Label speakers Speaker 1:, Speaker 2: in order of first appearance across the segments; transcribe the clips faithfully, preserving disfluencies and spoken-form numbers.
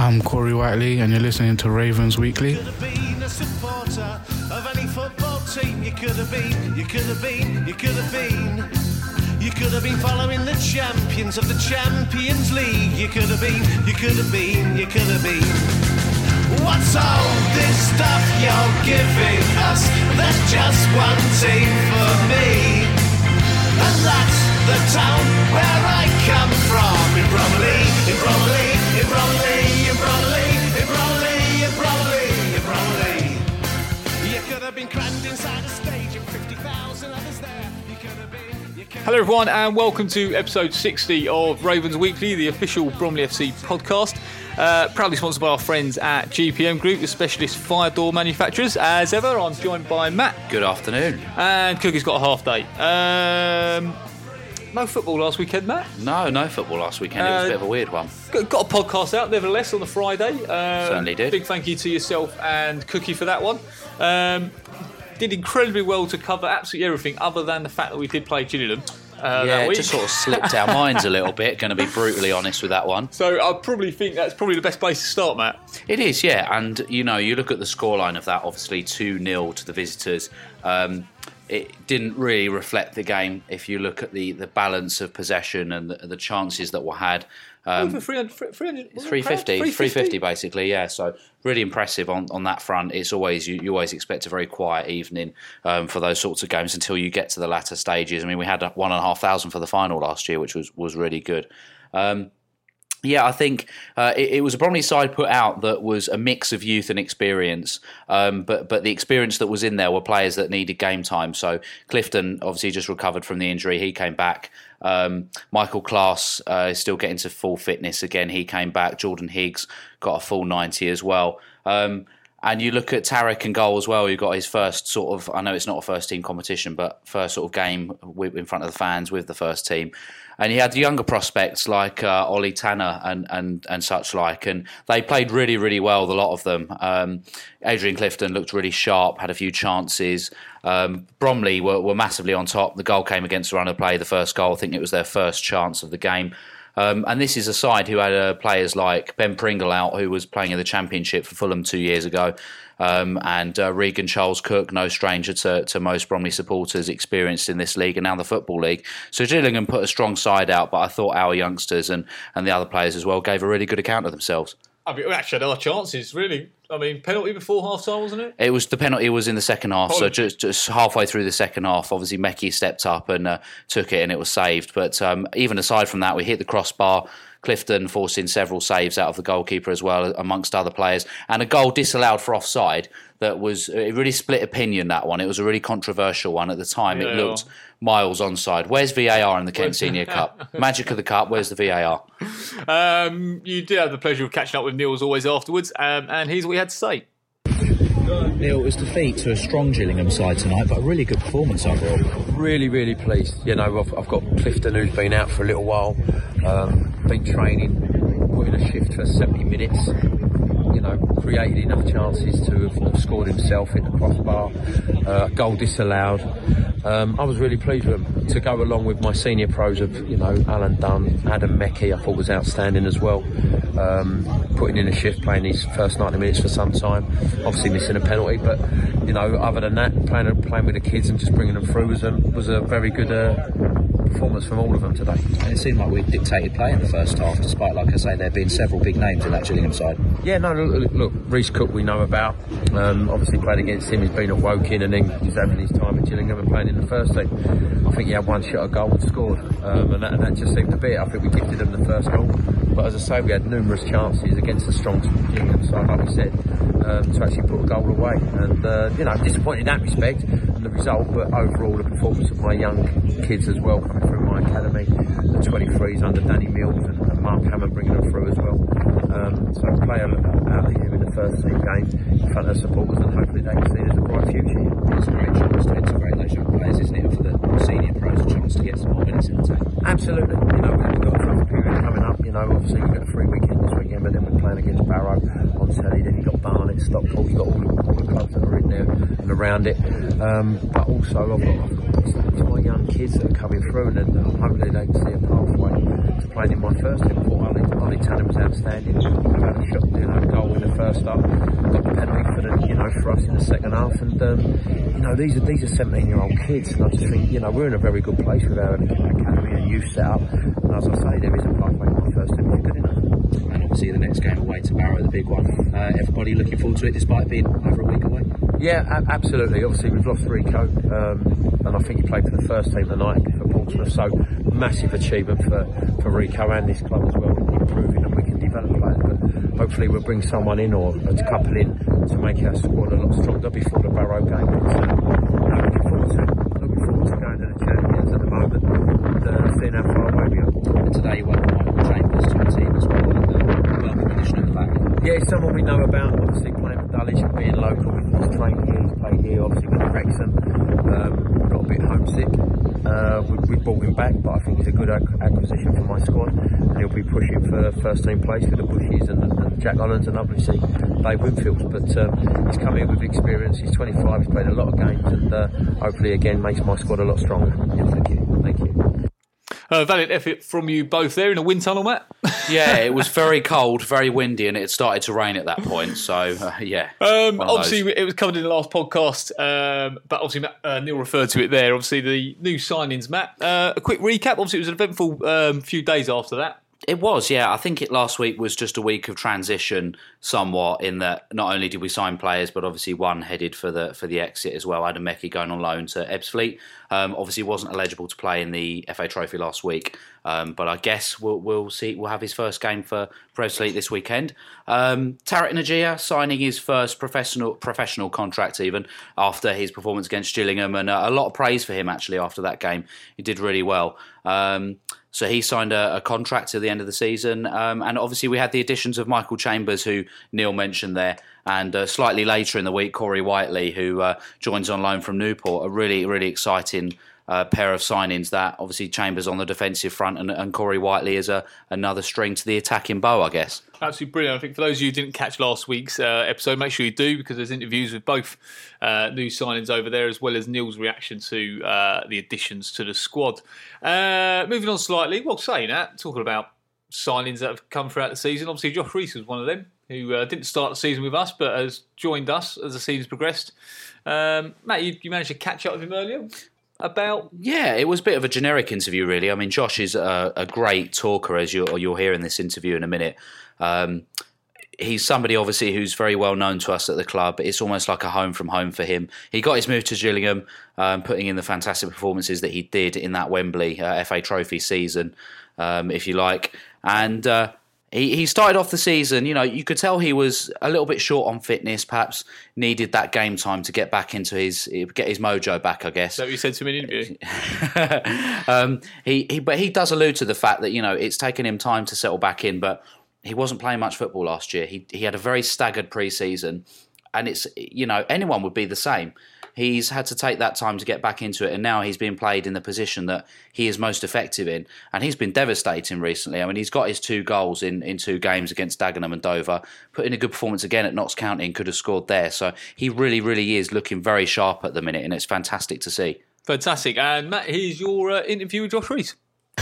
Speaker 1: I'm Corey Whiteley, and you're listening to Ravens Weekly.
Speaker 2: You could have been a supporter of any football team. You could have been, you could have been, you could have been. You could have been following the champions of the Champions League. You could have been, you could have been, you could have been. What's all this stuff you're giving us? There's just one team for me, and that's the town where I come from. In Bromley, in Bromley, in Bromley, in Bromley, in Bromley, in Bromley, in Bromley. You could have been crammed inside a stadium, fifty thousand others there. You could have been.
Speaker 3: Hello everyone, and welcome to episode sixty of Ravens Weekly, the official Bromley F C podcast. Uh, proudly sponsored by our friends at G P M Group, the specialist fire door manufacturers. As ever, I'm joined by Matt.
Speaker 4: Good afternoon.
Speaker 3: And Cookie's got a half day. Um, no football last weekend, Matt?
Speaker 4: No, no football last weekend. It was uh, a bit of a weird one.
Speaker 3: Got, got a podcast out, nevertheless, on the Friday. Uh,
Speaker 4: Certainly did.
Speaker 3: Big thank you to yourself and Cookie for that one. Um, did incredibly well to cover absolutely everything other than the fact that we did play Gillingham. Uh,
Speaker 4: yeah, it just sort of slipped our minds a little bit, going to be brutally honest with that one.
Speaker 3: So I probably think that's probably the best place to start, Matt.
Speaker 4: It is, yeah. And, you know, you look at the scoreline of that, obviously two nil to the visitors. Um, it didn't really reflect the game if you look at the, the balance of possession and the, the chances that were had.
Speaker 3: Um, Over three hundred, three hundred,
Speaker 4: three fifty, three fifty basically, yeah. So really impressive on, on that front. It's always you, you always expect a very quiet evening um, for those sorts of games until you get to the latter stages. I mean, we had one and a half thousand for the final last year, which was was really good. Um, Yeah, I think uh, it, it was a Bromley side put out that was a mix of youth and experience, um, but but the experience that was in there were players that needed game time. So Clifton obviously just recovered from the injury; he came back. Um, Michael Class uh, is still getting to full fitness again; he came back. Jordan Higgs got a full ninety as well. Um, And you look at Tarek in goal as well. He got his first sort of, I know it's not a first team competition, but first sort of game in front of the fans with the first team. And he had younger prospects like uh, Ollie Tanner and, and, and such like. And they played really, really well, the lot of them. Um, Adrian Clifton looked really sharp, had a few chances. Um, Bromley were, were massively on top. The goal came against the run of play, the first goal. I think it was their first chance of the game. Um, and this is a side who had uh, players like Ben Pringle out, who was playing in the Championship for Fulham two years ago, um, and uh, Regan Charles Cook, no stranger to, to most Bromley supporters, experienced in this league and now the Football League. So Gillingham put a strong side out, but I thought our youngsters and, and the other players as well gave a really good account of themselves.
Speaker 3: I mean, we actually had our chances, really. I mean, penalty before half time, wasn't it?
Speaker 4: It was the penalty was in the second half,
Speaker 3: Apologies.
Speaker 4: so just, just halfway through the second half, obviously Mekki stepped up and uh, took it, and it was saved. But um, even aside from that, we hit the crossbar. Clifton forcing several saves out of the goalkeeper as well, amongst other players, and a goal disallowed for offside. That was it really split opinion. That one, it was a really controversial one at the time.
Speaker 3: Yeah.
Speaker 4: It looked miles onside. Where's V A R in the Kent Senior Cup? Magic of the Cup. Where's the V A R?
Speaker 3: Um, you did have the pleasure of catching up with Neil as always afterwards, um, and here's what he had to say.
Speaker 5: Neil, it was defeat to a strong Gillingham side tonight, but a really good performance overall.
Speaker 6: Really, really pleased. You know, I've, I've got Clifton, who's been out for a little while, um, been training, put in a shift for seventy minutes. You know, created enough chances to have scored himself, hit the crossbar, uh, goal disallowed. Um, I was really pleased with him to go along with my senior pros of, you know, Alan Dunn, Adam Mekki. I thought was outstanding as well. Um, putting in a shift, playing his first ninety minutes for some time. Obviously missing a penalty, but you know, other than that, playing playing with the kids and just bringing them through was a was a very good uh, performance from all of them today.
Speaker 5: And it seemed like we dictated play in the first half, despite, like I say, there being several big names in that Gillingham side.
Speaker 6: Yeah, no, look, look Reece Cook we know about. Um, obviously played against him, he's been at Woking and then he's having his time at Gillingham and playing in the first team. I think he had one shot at goal and scored, um, and, that, and that just seemed to be it. I think we gifted him the first goal, but as I say, we had numerous chances against a strong Gillingham side, like we said, um, to actually put a goal away. And uh, you know, disappointed in that respect and the result, but overall the performance of my young kids as well coming through my academy, the twenty-threes under Danny Mills and, and Mark Hammond bringing them through as well. Um, so play out of here in the first team game in front of supporters, and hopefully they can see there's a bright future.
Speaker 5: It's a great chance to integrate those young players, isn't it, for the senior pros, a chance to get some more minutes in the team.
Speaker 6: Absolutely. You know, we've got a tough period coming up. You know, obviously we've got a free weekend this weekend, but then we're playing against Barrow on Saturday. Then you've got Barnet, Stockport, you've got all the, all the clubs that are in there and around it. Um, but also I've got, I've got it's my young kids that are coming through, and then hopefully they can see a pathway to playing in my first team. I thought I Charlie Tanner was outstanding. We had a shot, you know, goal in the first half, got the penalty for the, you know, for us in the second half, and um, you know, these are these are seventeen-year-old kids, and I just think, you know, we're in a very good place with our academy and youth set up, and as I say, there is a pathway for the first team if you're good enough.
Speaker 5: And obviously the next game away to Barrow, the big one. Uh, everybody looking forward to it despite being over a week away?
Speaker 6: Yeah, a- absolutely. Obviously we've lost Rico, um, and I think he played for the first team tonight for Portsmouth, so massive achievement for, for Rico and this club as well, improving, and we can develop players, but hopefully we'll bring someone in or a couple in to make our squad a lot stronger before the Barrow game. It's, uh, no, looking forward to it. Looking forward to going to the Champions at the moment and uh, seeing how far away we are.
Speaker 5: And today you welcome Michael Chambers to the team as well, and uh, welcome addition at the back.
Speaker 6: Yeah, he's someone we know about, obviously playing for Dulwich and being local. He's trained here, he's played here, obviously with Wrexham. Um, got a bit homesick. Uh, we, we brought him back, but I think he's a good ac- acquisition for my squad, and he'll be pushing for first team place with the Bushies and, and Jack Hollands and obviously Dave Winfield. But um, he's come here with experience. He's twenty-five. He's played a lot of games, and uh, hopefully again makes my squad a lot stronger. Yeah, thank you. Thank you.
Speaker 3: Uh, valiant effort from you both there in a wind tunnel, Matt.
Speaker 4: Yeah, it was very cold, very windy, and it started to rain at that point. So, uh, yeah.
Speaker 3: Um,
Speaker 4: one of
Speaker 3: obviously,
Speaker 4: those.
Speaker 3: it was covered in the last podcast, um, but obviously, Matt, uh, Neil referred to it there. Obviously, the new signings, Matt. Uh, a quick recap. Obviously, it was an eventful um, few days after that.
Speaker 4: It was, yeah. I think it last week was just a week of transition, somewhat, in that not only did we sign players, but obviously one headed for the for the exit as well. Adam Meckie going on loan to Ebbsfleet. Um, obviously, wasn't eligible to play in the F A Trophy last week, um, but I guess we'll we'll see. We'll have his first game for, for Ebbsfleet this weekend. Um, Tarek Najia signing his first professional professional contract, even after his performance against Gillingham, and uh, a lot of praise for him actually after that game. He did really well. Um, So he signed a, a contract to the end of the season. Um, and obviously we had the additions of Michael Chambers, who Neil mentioned there, and uh, slightly later in the week, Corey Whiteley, who uh, joins on loan from Newport. A really, really exciting uh, pair of signings that obviously Chambers on the defensive front and, and Corey Whiteley is a, another string to the attacking bow, I guess.
Speaker 3: Absolutely brilliant. I think for those of you who didn't catch last week's uh, episode, make sure you do, because there's interviews with both uh, new signings over there, as well as Neil's reaction to uh, the additions to the squad. Uh, moving on slightly, well, saying that, talking about signings that have come throughout the season, obviously Josh Reese was one of them, who uh, didn't start the season with us, but has joined us as the season's progressed. Um, Matt, you, you managed to catch up with him earlier? About
Speaker 4: yeah, it was a bit of a generic interview, really. I mean, Josh is a, a great talker, as you'll, you'll hear in this interview in a minute. Um, he's somebody, obviously, who's very well known to us at the club. It's almost like a home from home for him. He got his move to Gillingham, um, putting in the fantastic performances that he did in that Wembley uh, F A Trophy season, um, if you like. And uh, he, he started off the season, you know, you could tell he was a little bit short on fitness, perhaps needed that game time to get back into his, get his mojo back, I guess.
Speaker 3: Is that what you said to him in an interview?
Speaker 4: um, he, he, but he does allude to the fact that, you know, it's taken him time to settle back in, but he wasn't playing much football last year. He he had a very staggered pre-season, and it's, you know, anyone would be the same. He's had to take that time to get back into it, and now he's being played in the position that he is most effective in, and he's been devastating recently. I mean, he's got his two goals in, in two games against Dagenham and Dover, put in a good performance again at Notts County and could have scored there. So he really, really is looking very sharp at the minute, and it's fantastic to see.
Speaker 3: Fantastic. And Matt, here's your uh, interview with Josh Reese.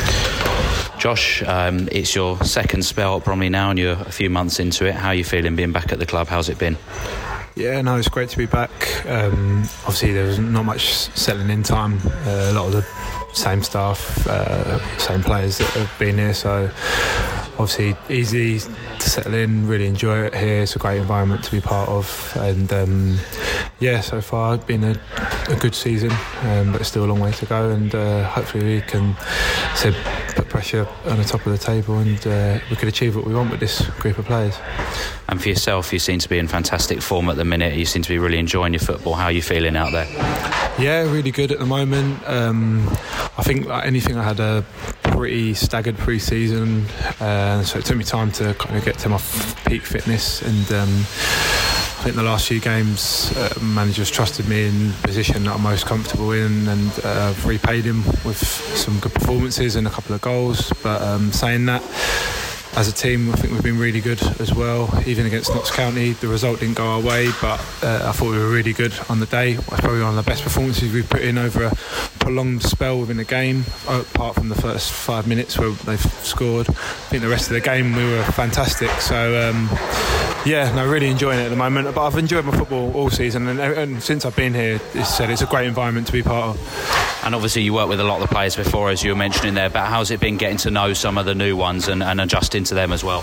Speaker 4: Josh, um, it's your second spell at Bromley now, and you're a few months into it. How are you feeling being back at the club? How's it been?
Speaker 1: Yeah, no, it's great to be back. Um, obviously, there was not much settling in time. Uh, a lot of the same staff, uh, same players that have been here, so obviously easy to settle in, really enjoy it here. It's a great environment to be part of, and um, yeah, so far it's been a, a good season, um, but still a long way to go, and uh, hopefully we can so, put pressure on the top of the table, and uh, we could achieve what we want with this group of players.
Speaker 4: And for yourself, you seem to be in fantastic form at the minute. You seem to be really enjoying your football. How are you feeling out there?
Speaker 1: Yeah, really good at the moment. Um, I think, like anything, I had a pretty staggered pre-season, uh, so it took me time to kind of get to my f- peak fitness, and um, I think the last few games uh, managers trusted me in the position that I'm most comfortable in, and uh, I've repaid him with some good performances and a couple of goals. But um, saying that, as a team, I think we've been really good as well. Even against Notts County, the result didn't go our way, but uh, I thought we were really good on the day. Probably one of the best performances we've put in over a prolonged spell within the game, apart from the first five minutes where they've scored. I think the rest of the game we were fantastic. So um, yeah, no, really enjoying it at the moment. But I've enjoyed my football all season, and, and since I've been here, it's said it's a great environment to be part of.
Speaker 4: And obviously you worked with a lot of the players before, as you were mentioning there, but how's it been getting to know some of the new ones and, and adjusting to them as well?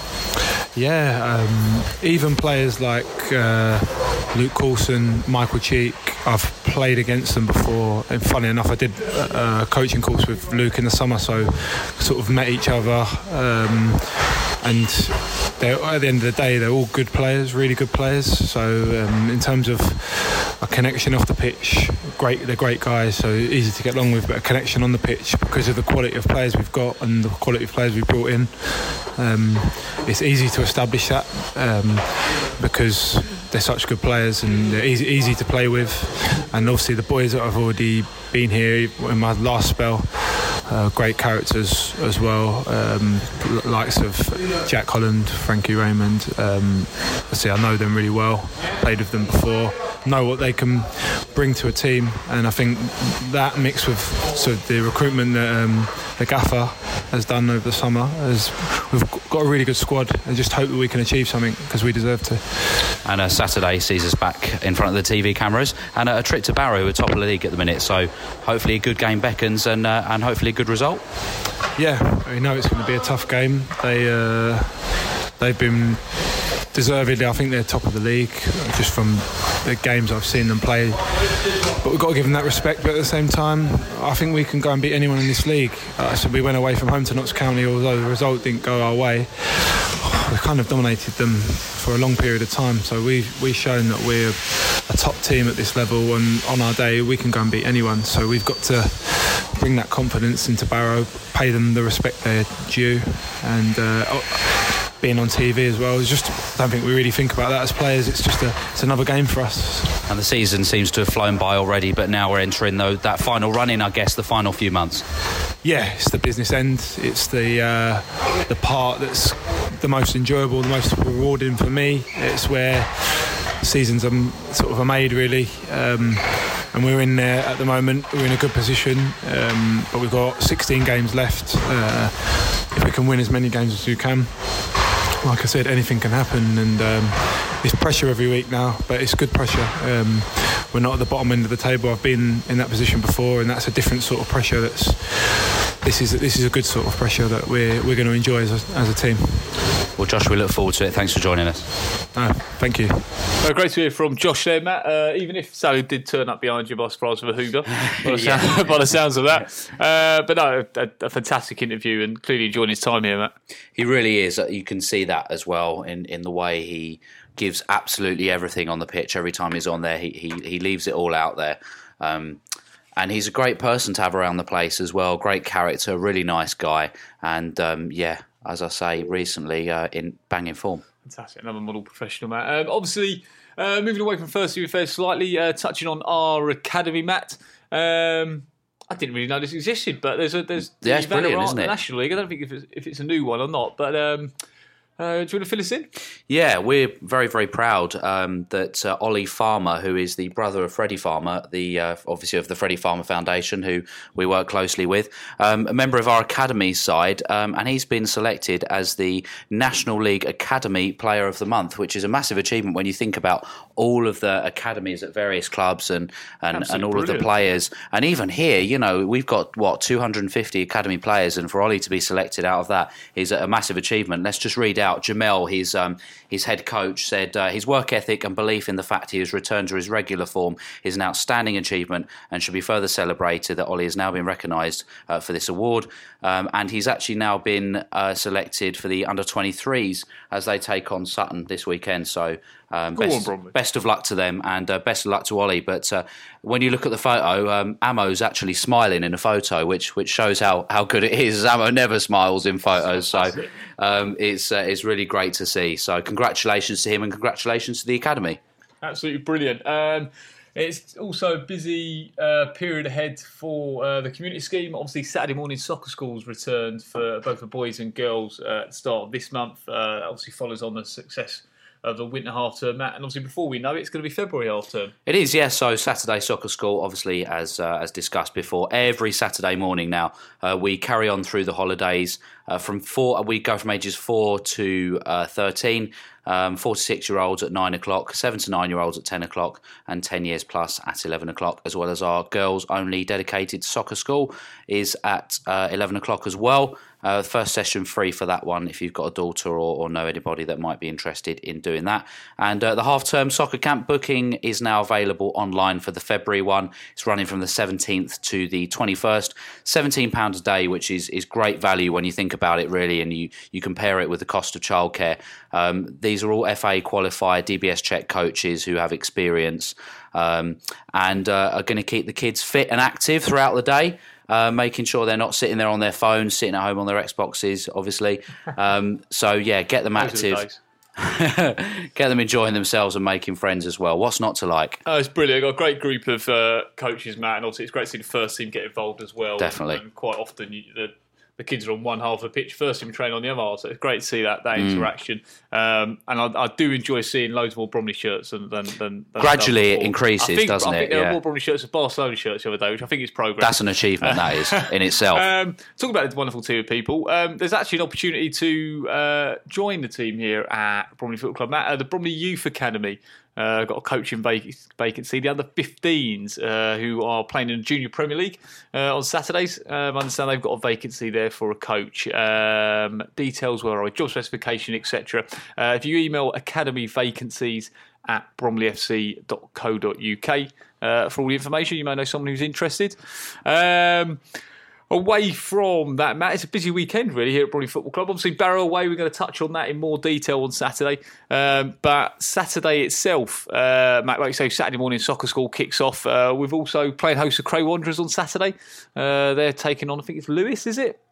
Speaker 4: Yeah,
Speaker 1: um, even players like uh, Luke Coulson, Michael Cheek, I've played against them before, and funny enough I did a, a coaching course with Luke in the summer, so sort of met each other, um, and they're, at the end of the day they're all good players, really good players. So um, in terms of a connection off the pitch, great, they're great guys, so easy to get along with, but a connection on the pitch because of the quality of players we've got and the quality of players we've brought in, um, it's easy to establish that um, because they're such good players and they're easy, easy to play with. And obviously the boys that have already been here in my last spell, uh, great characters as well, um, likes of Jack Holland, Frankie Raymond. um, see, I know them really well, played with them before, know what they can bring to a team, and I think that mixed with so the recruitment that um, the gaffer has done over the summer, has, we've got a really good squad, and just hope that we can achieve something because we deserve to.
Speaker 4: And uh, Saturday sees us back in front of the T V cameras, and uh, a trip to Barrow, who are top of the league at the minute, so hopefully a good game beckons, and uh, and hopefully a good result.
Speaker 1: Yeah, we know it's going to be a tough game. They uh, they've been deservedly, I think they're top of the league just from the games I've seen them play, but we've got to give them that respect. But at the same time, I think we can go and beat anyone in this league. Uh, so we went away from home to Notts County, although the result didn't go our way. We kind of dominated them for a long period of time, so we've, we've shown that we're a top team at this level, and on our day we can go and beat anyone. So we've got to bring that confidence into Barrow, pay them the respect they're due, and uh, being on T V as well, it's just, I don't think we really think about that as players. It's just a, it's another game for us.
Speaker 4: And the season seems to have flown by already, but now we're entering though that final run in, I guess, the final few months.
Speaker 1: Yeah, it's the business end. It's the uh, the part that's the most enjoyable, the most rewarding for me. It's where seasons are sort of are made, really. Um, and we're in there at the moment. We're in a good position, um, but we've got sixteen games left. Uh, if we can win as many games as we can, like I said, anything can happen, and um, it's pressure every week now, but it's good pressure. Um, we're not at the bottom end of the table. I've been in that position before, and that's a different sort of pressure. That's this is this is a good sort of pressure that we're we're going to enjoy as a, as a team.
Speaker 4: Well, Josh, we look forward to it. Thanks for joining us.
Speaker 1: No, thank you.
Speaker 3: Uh, great to hear from Josh there, Matt. Uh, even if Sally did turn up behind you by surprise with a hoover, by the,
Speaker 4: yeah.
Speaker 3: sound, by the sounds of that. Uh, but no, a, a fantastic interview, and clearly enjoying his time here, Matt.
Speaker 4: He really is. You can see that as well in, in the way he gives absolutely everything on the pitch. Every time he's on there, he he, he leaves it all out there. Um, and he's a great person to have around the place as well. Great character, really nice guy. And um, yeah, as I say, recently uh, in banging form.
Speaker 3: Fantastic. Another model professional, Matt. Um, obviously, uh, moving away from First Team Affairs slightly, uh, touching on our academy, Matt. Um, I didn't really know this existed, but there's a there's the
Speaker 4: yeah, it's brilliant, isn't it?
Speaker 3: National League. I don't think if it's, if it's a new one or not, but um, uh, do you want to fill us in?
Speaker 4: Yeah, we're very, very proud um, that uh, Ollie Farmer, who is the brother of Freddie Farmer, the uh, obviously of the Freddie Farmer Foundation, who we work closely with, um, a member of our academy side, um, and he's been selected as the National League Academy Player of the Month, which is a massive achievement when you think about all of the academies at various clubs and and, and all brilliant. of the players. And even here, you know, we've got, what, two hundred fifty academy players, and for Ollie to be selected out of that is a massive achievement. Let's just read out Jamel, his um, his head coach, said uh, his work ethic and belief in the fact he has returned to his regular form is an outstanding achievement and should be further celebrated that Ollie has now been recognised uh, for this award. Um, and he's actually now been uh, selected for the under twenty-threes as they take on Sutton this weekend. So um, best,
Speaker 3: on,
Speaker 4: best of luck to them, and uh, best of luck to Ollie. But uh, when you look at the photo, um, Amo's actually smiling in a photo, which which shows how, how good it is. Amo never smiles in photos, so um, it's uh, it's really great to see. So congratulations to him, and congratulations to the academy.
Speaker 3: Absolutely brilliant. Um, It's also a busy uh, period ahead for uh, the community scheme. Obviously, Saturday morning soccer schools returned for both the boys and girls uh, at the start of this month. Uh, obviously follows on the success of the winter half term, Matt. And obviously, before we know it, it's going to be February half term.
Speaker 4: It is, yes. So Saturday Soccer School, obviously, as uh, as discussed before, every Saturday morning now, uh, we carry on through the holidays. Uh, from four, we go from ages four to uh, thirteen. Um, four to six year olds at nine o'clock, seven to nine year olds at ten o'clock, and ten years plus at eleven o'clock, as well as our girls only dedicated soccer school is at uh, eleven o'clock as well. Uh, first session free for that one if you've got a daughter or, or know anybody that might be interested in doing that. And uh, the half-term soccer camp booking is now available online for the February one. It's running from the seventeenth to the twenty-first. seventeen pounds a day, which is, is great value when you think about it, really, and you, you compare it with the cost of childcare. Um, these are all F A qualified, D B S check coaches who have experience um, and uh, are going to keep the kids fit and active throughout the day. Uh, making sure they're not sitting there on their phones, sitting at home on their Xboxes, obviously. Um, so, yeah, get them active. Get them enjoying themselves and making friends as well. What's not to like?
Speaker 3: Oh, it's brilliant. I've got a great group of uh, coaches, Matt, and also it's great to see the first team get involved as well.
Speaker 4: Definitely.
Speaker 3: And, and quite often you, the, the kids are on one half of the pitch, first team train on the other, so it's great to see that that mm. interaction. Um, and I, I do enjoy seeing loads more Bromley shirts than than, than, than
Speaker 4: gradually it increases,
Speaker 3: think,
Speaker 4: doesn't
Speaker 3: I
Speaker 4: it?
Speaker 3: think there
Speaker 4: yeah.
Speaker 3: are more Bromley shirts than Barcelona shirts the other day, which I think is progress.
Speaker 4: That's an achievement, that is, in itself.
Speaker 3: Um, talking about this wonderful team of people, um, there's actually an opportunity to uh, join the team here at Bromley Football Club, Matt, at the Bromley Youth Academy. Uh, got a coaching vac- vacancy. The under fifteens uh, who are playing in the Junior Premier League uh, on Saturdays. Um, I understand they've got a vacancy there for a coach. Um, details were on job specification, et cetera. Uh, if you email academy vacancies at bromley f c dot co dot u k uh, for all the information, you may know someone who's interested. Um, Away from that, Matt, it's a busy weekend really here at Bromley Football Club. Obviously, Barrow away, we're going to touch on that in more detail on Saturday. Um, but Saturday itself, uh, Matt, like you say, Saturday morning soccer school kicks off. Uh, we've also played host to Cray Wanderers on Saturday. Uh, they're taking on, I think it's Lewis, is it?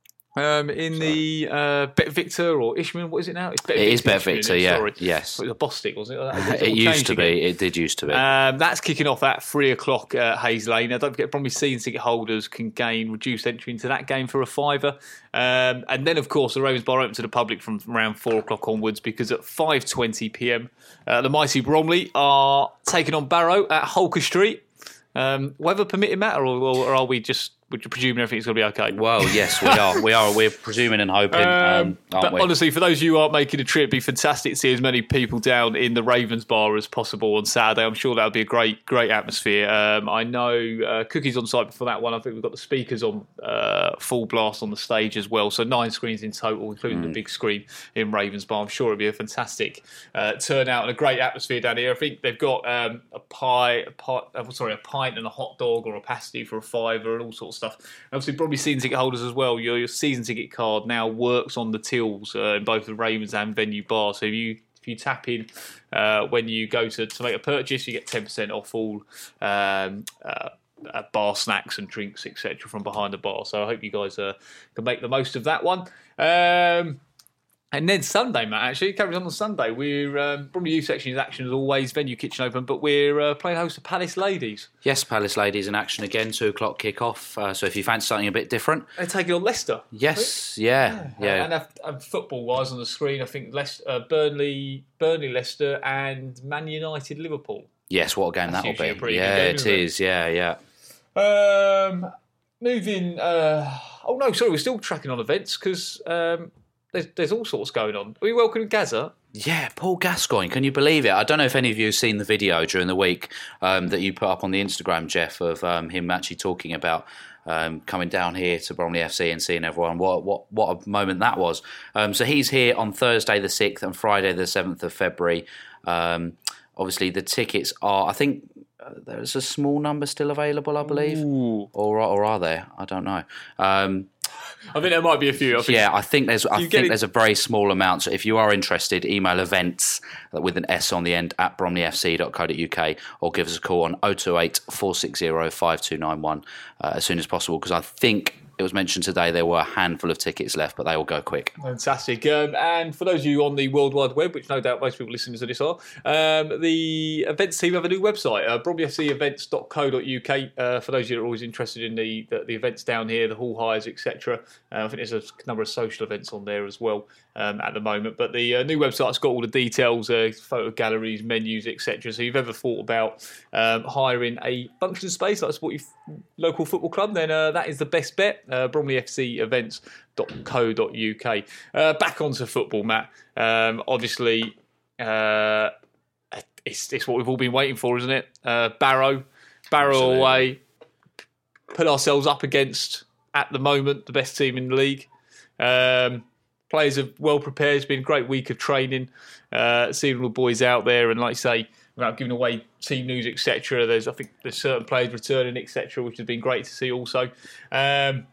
Speaker 3: Um, in the uh, Bet Victor or Ishmael, what is it now? It's Bet
Speaker 4: it
Speaker 3: Victor,
Speaker 4: is Bet Victor, yeah.
Speaker 3: Sorry.
Speaker 4: Yes.
Speaker 3: It was a Bostic, wasn't it?
Speaker 4: It, it used to be. Again. It did used to be.
Speaker 3: Um, that's kicking off at three o'clock at Hayes Lane. Now, don't forget, Bromley season ticket holders can gain reduced entry into that game for a fiver. Um, and then, of course, the Ravens Bar open to the public from around four o'clock onwards because at five twenty p m, uh, the mighty Bromley are taking on Barrow at Holker Street. Um, weather permitting, Matt, or, or are we just... We're presuming everything's going to be okay.
Speaker 4: Well, yes, we are. We are. We're presuming and hoping, um, um, aren't
Speaker 3: but
Speaker 4: we?
Speaker 3: Honestly, for those of you who aren't making a trip, it'd be fantastic to see as many people down in the Ravens Bar as possible on Saturday. I'm sure that would be a great, great atmosphere. Um, I know uh, Cookie's on site for that one. I think we've got the speakers on uh, full blast on the stage as well. So nine screens in total, including mm. the big screen in Ravens Bar. I'm sure it'll be a fantastic uh, turnout and a great atmosphere down here. I think they've got um, a pie, a pie uh, sorry, a pint and a hot dog or a pasty for a fiver and all sorts of stuff. And obviously, probably season ticket holders as well. Your, your season ticket card now works on the tills uh, in both the Ravens and Venue Bar. So if you if you tap in uh, when you go to, to make a purchase, you get ten percent off all um, uh, uh, bar snacks and drinks, et cetera, from behind the bar. So I hope you guys uh, can make the most of that one. Um, And then Sunday, Matt, actually, it carries on on Sunday. We're, um, Bromley Youth Section is action as always, venue kitchen open, but we're uh, playing host to Palace Ladies.
Speaker 4: Yes, Palace Ladies in action again, two o'clock kick-off. Uh, so if you fancy something a bit different.
Speaker 3: They're taking on Leicester.
Speaker 4: Yes, yeah, yeah. yeah.
Speaker 3: And uh, uh, football-wise on the screen, I think Leicester, uh, Burnley, Burnley, Leicester and Man United, Liverpool.
Speaker 4: Yes, what a game
Speaker 3: That's
Speaker 4: that'll be.
Speaker 3: A pretty
Speaker 4: Yeah,
Speaker 3: good game,
Speaker 4: it is, it? yeah, yeah.
Speaker 3: Um, moving, uh, oh no, sorry, we're still tracking on events because... Um, There's, there's all sorts going on. Are we welcoming Gaza?
Speaker 4: Yeah, Paul Gascoigne. Can you believe it? I don't know if any of you have seen the video during the week um, that you put up on the Instagram, Jeff, of um, him actually talking about um, coming down here to Bromley F C and seeing everyone. What what what a moment that was. Um, so he's here on Thursday the sixth and Friday the seventh of February. Um, obviously, the tickets are, I think, uh, there's a small number still available, I believe.
Speaker 3: Ooh.
Speaker 4: Or, or are there? I don't know. Um
Speaker 3: I think there might be a few. I think
Speaker 4: yeah, I think there's. I think
Speaker 3: getting...
Speaker 4: there's a very small amount. So if you are interested, email events with an S on the end at bromley f c dot co dot u k or give us a call on oh two eight, four six zero, five two nine one uh, as soon as possible. Because I think it was mentioned today there were a handful of tickets left, but they will go quick.
Speaker 3: Fantastic. Um, and for those of you on the World Wide Web, which no doubt most people listening to this are, um, the events team have a new website, uh, bromley f c events dot co dot u k. Uh, for those of you that are always interested in the, the, the events down here, the hall hires, et cetera. Uh, I think there's a number of social events on there as well um, at the moment. But the uh, new website's got all the details, uh, photo galleries, menus, et cetera. So if you've ever thought about um, hiring a function space like a sporty f- local football club, then uh, that is the best bet. Uh, bromley f c events dot co dot u k. Uh, back onto football, Matt. Um, obviously, uh, it's, it's what we've all been waiting for, isn't it? Uh, Barrow, Barrow Absolutely. away, put ourselves up against, at the moment, the best team in the league. Um, players are well prepared. It's been a great week of training. Uh, seeing all the boys out there, and like you say, without giving away team news, et cetera. There's, I think, there's certain players returning, et cetera, which has been great to see also. Um,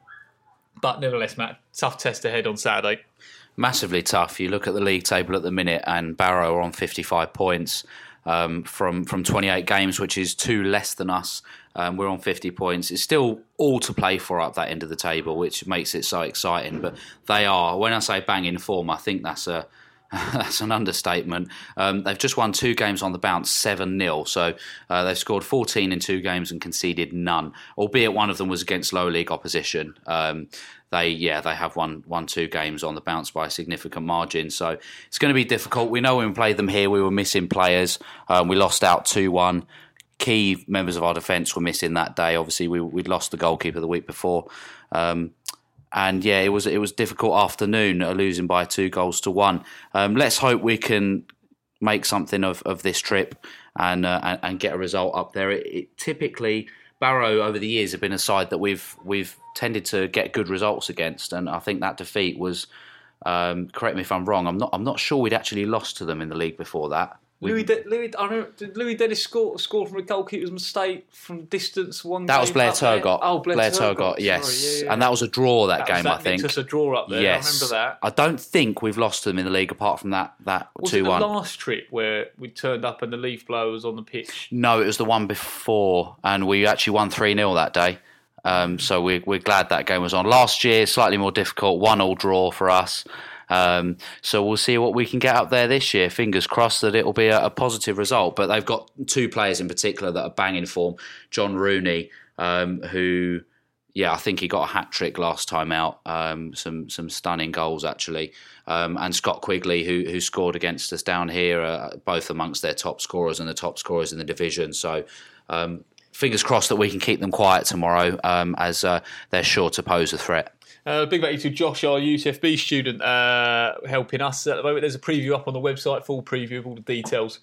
Speaker 3: But nevertheless, Matt, tough test ahead on Saturday.
Speaker 4: Massively tough. You look at the league table at the minute, and Barrow are on fifty-five points um, from from twenty-eight games, which is two less than us. Um, we're on fifty points. It's still all to play for up that end of the table, which makes it so exciting. But they are, when I say bang in form, I think that's a that's an understatement. Um, they've just won two games on the bounce, seven nil. So uh, they've scored fourteen in two games and conceded none, albeit one of them was against low league opposition. Um, they, yeah, they have won, won two games on the bounce by a significant margin. So it's going to be difficult. We know when we played them here, we were missing players. Um, we lost out two one. Key members of our defence were missing that day. Obviously, we, we'd lost the goalkeeper the week before. Um, And yeah, it was it was a difficult afternoon, uh, losing by two goals to one. Um, let's hope we can make something of, of this trip and, uh, and and get a result up there. It, it, typically, Barrow over the years have been a side that we've we've tended to get good results against, and I think that defeat was. Um, correct me if I'm wrong. I'm not. I'm not sure we'd actually lost to them in the league before that.
Speaker 3: Louis, De- Louis, I remember, did Louis Dennis score, score from a goalkeeper's mistake from distance one
Speaker 4: That
Speaker 3: game
Speaker 4: was Blair Turgott.
Speaker 3: Oh, Blair,
Speaker 4: Blair
Speaker 3: Turgott,
Speaker 4: Turgott, yes.
Speaker 3: Sorry, yeah, yeah.
Speaker 4: And that was a draw that,
Speaker 3: that
Speaker 4: game,
Speaker 3: that
Speaker 4: I think.
Speaker 3: It was a draw up there,
Speaker 4: yes.
Speaker 3: I remember that.
Speaker 4: I don't think we've lost to them in the league apart from that that
Speaker 3: was
Speaker 4: two one.
Speaker 3: Was it the last trip where we turned up and the leaf blower was on the pitch?
Speaker 4: No, it was the one before, and we actually won three nil that day. Um, so we're, we're glad that game was on. Last year, slightly more difficult, one all draw for us. Um, so we'll see what we can get up there this year. Fingers crossed that it'll be a, a positive result. But they've got two players in particular that are banging form. John Rooney, um, who, yeah, I think he got a hat trick last time out. Um, some some stunning goals actually. Um, and Scott Quigley, who who scored against us down here, uh, both amongst their top scorers and the top scorers in the division. So. Um, Fingers crossed that we can keep them quiet tomorrow, um, as uh, they're sure to pose a threat.
Speaker 3: Uh, big thank you to Josh, our U C F B student, uh, helping us at the moment. There's a preview up on the website, full preview of all the details,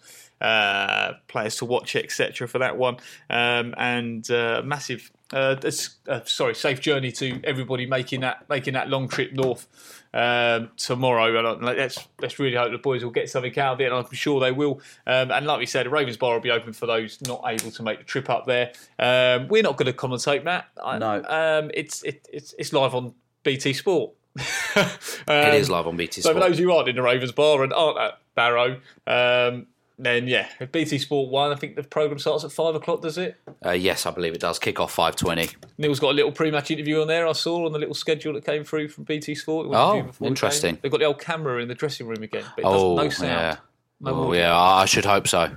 Speaker 3: uh, players to watch, et cetera for that one. Um, and uh, massive, uh, uh, sorry, safe journey to everybody making that making that long trip north um, tomorrow. And let's let's really hope the boys will get something out of it, and I'm sure they will. Um, and like we said, the Ravens Bar will be open for those not able to make the trip up there. Um, we're not going to commentate, Matt.
Speaker 4: No,
Speaker 3: um, it's it, it's it's live on B T Sport. um,
Speaker 4: it is live on B T Sport.
Speaker 3: So for those who aren't in the Ravens Bar and aren't at Barrow, um, then yeah, B T Sport one. I think the programme starts at five o'clock. Does it?
Speaker 4: Uh, yes, I believe it does. Kick off five twenty.
Speaker 3: Neil's got a little pre-match interview on there. I saw on the little schedule that came through from B T Sport.
Speaker 4: Oh, interesting.
Speaker 3: The They've got the old camera in the dressing room again, but it
Speaker 4: oh,
Speaker 3: does no sound.
Speaker 4: Yeah.
Speaker 3: No
Speaker 4: oh,
Speaker 3: audio.
Speaker 4: yeah. I should hope so.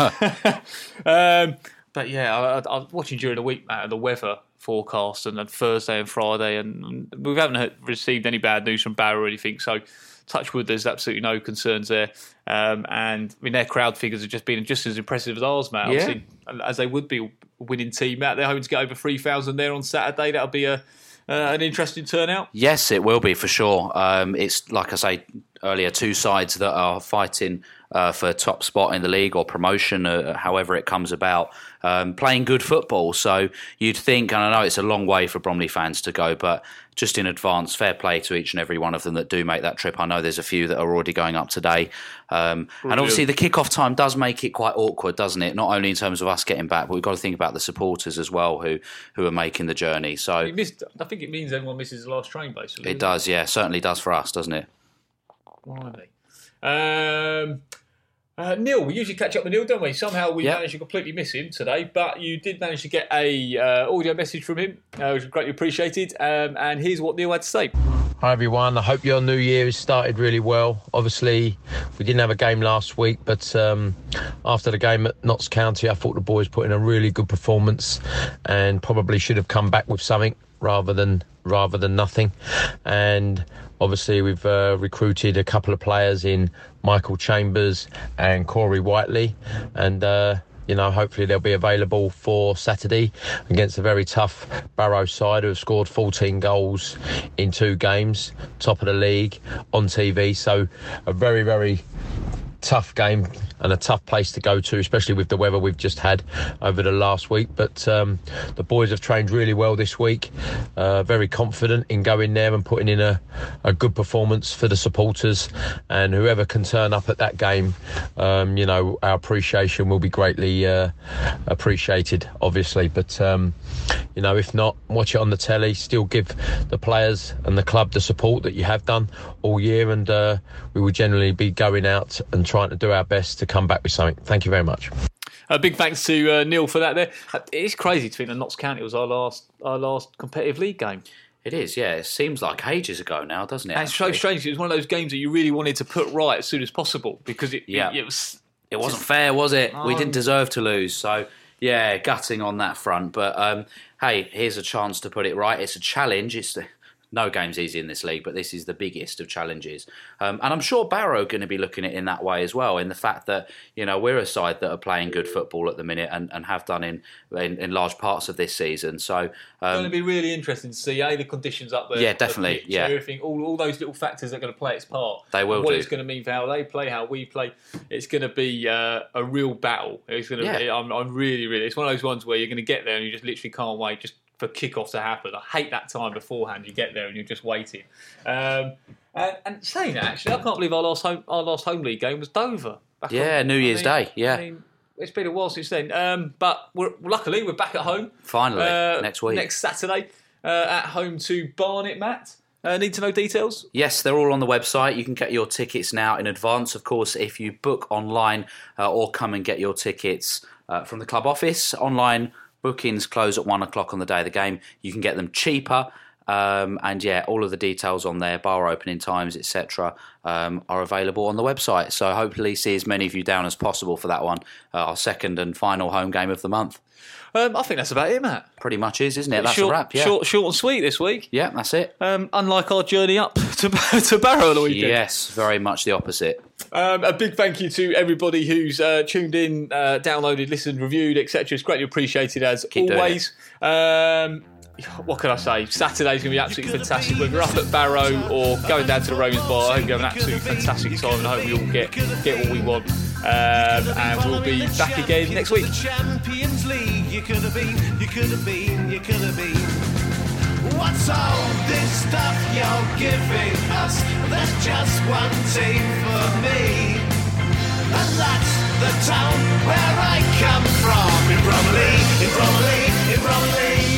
Speaker 3: um, but yeah, I, I, I was watching during the week, Matt, the weather forecast, and then Thursday and Friday, and we haven't heard, received any bad news from Barrow or anything. So, touch wood, there's absolutely no concerns there. Um, and I mean, their crowd figures have just been just as impressive as ours, Matt.
Speaker 4: Yeah.
Speaker 3: Obviously, as they would be a winning team, Matt. They're hoping to get over three thousand there on Saturday. That'll be a uh, an interesting turnout.
Speaker 4: Yes, it will be for sure. Um, it's like I say earlier, two sides that are fighting uh, for top spot in the league or promotion, uh, however it comes about, um, playing good football. So you'd think, and I know it's a long way for Bromley fans to go, but just in advance, fair play to each and every one of them that do make that trip. I know there's a few that are already going up today. Um, and obviously the kick-off time does make it quite awkward, doesn't it? Not only in terms of us getting back, but we've got to think about the supporters as well who, who are making the journey. So
Speaker 3: You missed, I think it means everyone misses the last train, basically.
Speaker 4: it does, yeah. Certainly does for us, doesn't it?
Speaker 3: Blimey. Um, Uh, Neil, we usually catch up with Neil, don't we? Somehow we
Speaker 4: Yep.
Speaker 3: managed to completely miss him today, but you did manage to get a uh, audio message from him, uh, which was greatly appreciated. Um, and here's what Neil had to say.
Speaker 6: Hi everyone, I hope your new year has started really well. Obviously, we didn't have a game last week, but um, after the game at Notts County, I thought the boys put in a really good performance and probably should have come back with something rather than rather than nothing. And obviously, we've uh, recruited a couple of players in Michael Chambers and Corey Whiteley, and uh, you know, hopefully they'll be available for Saturday against a very tough Barrow side who have scored fourteen goals in two games, top of the league on T V. So a very, very tough game and a tough place to go to, especially with the weather we've just had over the last week. But um, the boys have trained really well this week, uh, very confident in going there and putting in a, a good performance for the supporters, and whoever can turn up at that game, um, you know, our appreciation will be greatly uh, appreciated, obviously. But um, you know, if not, watch it on the telly, still give the players and the club the support that you have done all year, and uh, we will generally be going out and trying to do our best to come back with something. Thank you very much.
Speaker 3: A big thanks to uh, Neil for that there. It's crazy to think that Notts County was our last our last competitive league game.
Speaker 4: It is, yeah. It seems like ages ago now, doesn't it?
Speaker 3: And it's so strange. It was one of those games that you really wanted to put right as soon as possible because it,
Speaker 4: Yeah.
Speaker 3: it, it was...
Speaker 4: It wasn't fair, was it? We
Speaker 3: Oh.
Speaker 4: didn't deserve to lose. So, yeah, gutting on that front. But, um, hey, here's a chance to put it right. It's a challenge. It's the, no game's easy in this league, but this is the biggest of challenges. Um, and I'm sure Barrow are going to be looking at it in that way as well, in the fact that, you know, we're a side that are playing good football at the minute and, and have done in, in in large parts of this season. So,
Speaker 3: It's going to
Speaker 4: um,
Speaker 3: be really interesting to see A, the conditions up there.
Speaker 4: Yeah, definitely,
Speaker 3: the pitch,
Speaker 4: yeah.
Speaker 3: Everything, all, all those little factors are going to play its part.
Speaker 4: They will
Speaker 3: What
Speaker 4: do.
Speaker 3: it's going to mean for how they play, how we play. It's going to be uh, a real battle. It's going to.
Speaker 4: Yeah.
Speaker 3: Be, I'm, I'm really, really. It's one of those ones where you're going to get there and you just literally can't wait just for kick-off to happen. I hate that time beforehand. You get there and you're just waiting. Um, and, and saying that, actually, I can't believe our last home, our last home league game was Dover. Back
Speaker 4: Yeah,
Speaker 3: on-
Speaker 4: New
Speaker 3: I
Speaker 4: Year's
Speaker 3: mean-
Speaker 4: Day, yeah.
Speaker 3: I mean, it's been a while since then, um, but we're, luckily we're back at home.
Speaker 4: Finally,
Speaker 3: uh,
Speaker 4: next week.
Speaker 3: next Saturday, uh, at home to Barnet. Matt, uh, need to know details.
Speaker 4: Yes, they're all on the website. You can get your tickets now in advance. Of course, if you book online uh, or come and get your tickets uh, from the club office, online bookings close at one o'clock on the day of the game. You can get them cheaper. Um, and yeah, all of the details on there, bar opening times, et cetera, um, are available on the website. So hopefully see as many of you down as possible for that one, uh, our second and final home game of the month.
Speaker 3: Um, I think that's about it, Matt.
Speaker 4: Pretty much is, isn't it? That's
Speaker 3: short,
Speaker 4: a wrap, yeah.
Speaker 3: Short, short and sweet this week.
Speaker 4: Yeah, that's it.
Speaker 3: Um, unlike our journey up to, to Barrow on the weekend.
Speaker 4: Yes, very much the opposite.
Speaker 3: Um, a big thank you to everybody who's uh, tuned in, uh, downloaded, listened, reviewed, et cetera. It's greatly appreciated as
Speaker 4: Keep doing
Speaker 3: always. Um, what can I say? Saturday's going to be absolutely fantastic. Whether you're up at Barrow or going down to the Romans Bar, I hope you have an absolutely fantastic time and I hope we all get get what we want. Um, and we'll be back again next week.
Speaker 2: Champions League, you could have been, you could have been, you could have been. What's all this stuff you're giving us? There's just one team for me, and that's the town where I come from. In Bromley, in Bromley, in Bromley.